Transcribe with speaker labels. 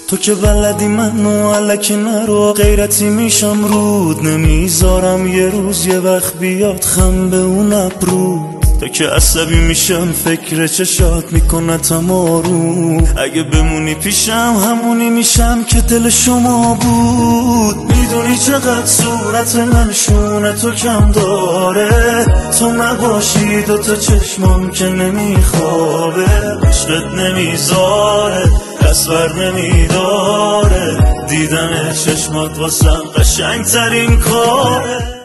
Speaker 1: تو که بلدی منو الکی نرو، غیرتی میشم رود نمیذارم یه روز یه وقت بیاد خم به اون ابرو. تو که عصبی میشم فکر چشات میکنتم آروم، اگه بمونی پیشم همونی میشم که دل شما بود. میدونی چقدر صورت من شونه تو کم داره، تو نباشی دوتا چشمام که نمیخوابه، عشقت نمیذاره دستور نمیداره، دیدن چشمات واسم قشنگ ترین کاره.